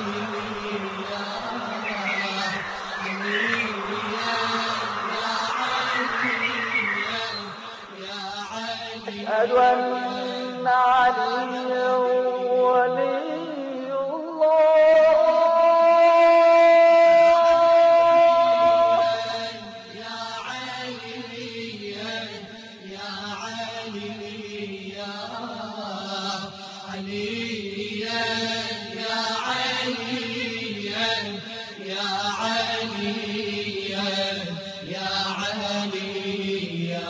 أشهد أن عليا ولي الله. يا علي يا علي يا علي يا علي يا علي يا علي يا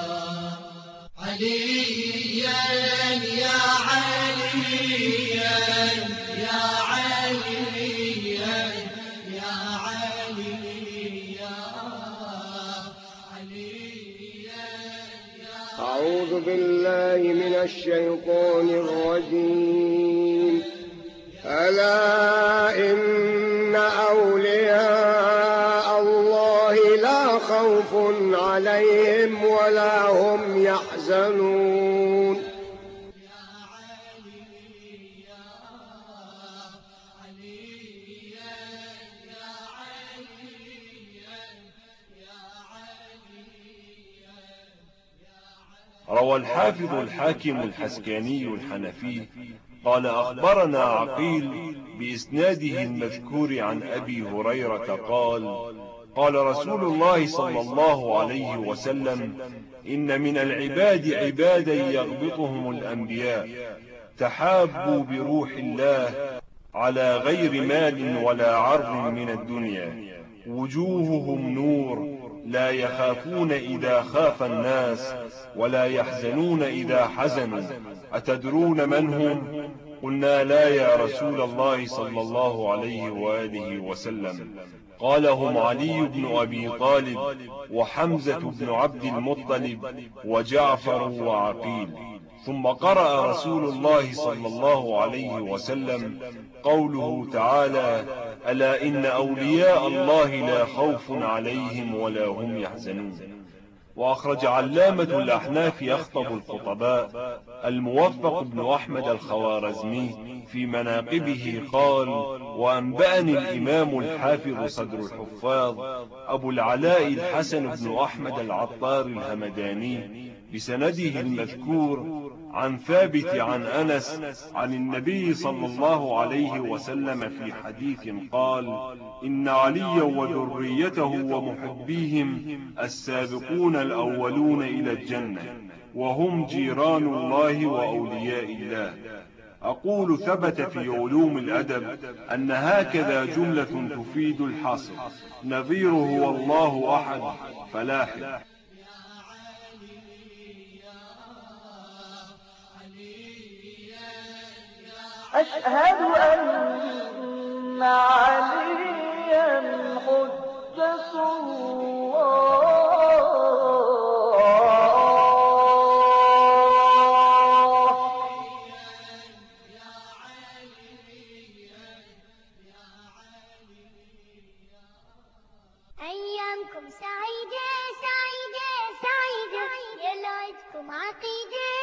عليا يا عليا يا عليا يا عليا عليا. أعوذ بالله من الشيطان الرجيم. ألا إن أولياء الله لا خوف عليهم ولا هم يحزنون. روى الحافظ الحاكم الحسكاني الحنفي قال أخبرنا عقيل بإسناده المذكور عن أبي هريرة قال قال رسول الله صلى الله عليه وسلم إن من العباد عبادا يغبطهم الأنبياء تحابوا بروح الله على غير مال ولا عرض من الدنيا، وجوههم نور لا يخافون إذا خاف الناس ولا يحزنون إذا حزنوا. أتدرون من هم؟ قلنا لا يا رسول الله صلى الله عليه وآله وسلم. قال هم علي بن أبي طالب وحمزة بن عبد المطلب وجعفر وعقيل. ثم قرأ رسول الله صلى الله عليه وسلم قوله تعالى ألا إن أولياء الله لا خوف عليهم ولا هم يحزنون. وأخرج علامة الأحناف يخطب الخطباء الموفق بن أحمد الخوارزمي في مناقبه قال وأنبأني الإمام الحافظ صدر الحفاظ أبو العلاء الحسن بن أحمد العطار الهمداني بسنده المذكور عن ثابت عن أنس عن النبي صلى الله عليه وسلم في حديث قال إن عليا وذريته ومحبيهم السابقون الأولون إلى الجنة وهم جيران الله وأولياء الله. أقول ثبت في علوم الأدب أن هكذا جملة تفيد الحصر، نظيره والله أحد فلاحق. أشهد أن عليا حجة الله. أيامكم سعيدة سعيدة سعيدة، يا لعبكم عقيدة